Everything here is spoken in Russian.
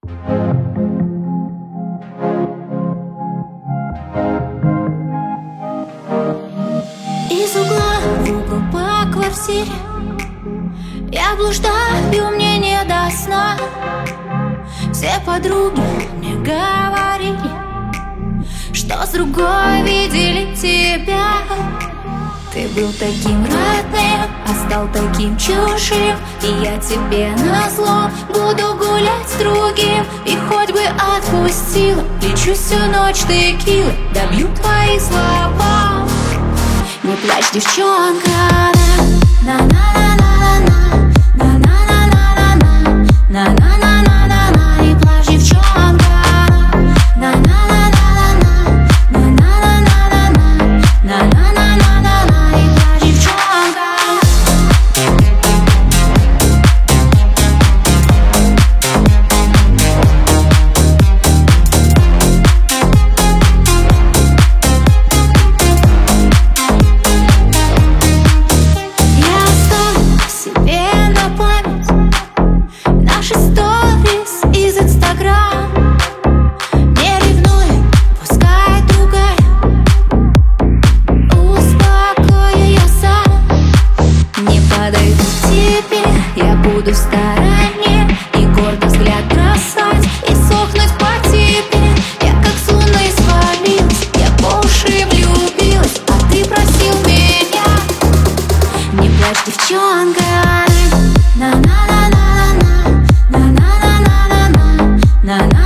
Из угла в угол по квартире я блуждаю, мне не до сна. Все подруги мне говорили, что с другой видели тебя. Ты был таким родным, а стал таким чужим. И я тебе назло буду гулять с другим. И хоть бы отпустила, лечу всю ночь текилы, добью твои слова. Не плачь, девчонка, на-на-на-на-на-на, на-на-на-на-на-на, на-на-на-на-на-на. Не плачь, девчонка, на-на-на-на-на-на, на-на-на-на-на-на, на-на-на-на-на. Не плачь, девчонка. Я буду в стороне и гордо взгляд бросать, и сохнуть по тебе. Я как с луны свалилась, я по уши влюбилась, а ты просил меня. Не плачь, девчонка, на-на-на-на-на-на, на-на-на-на-на-на, на-на.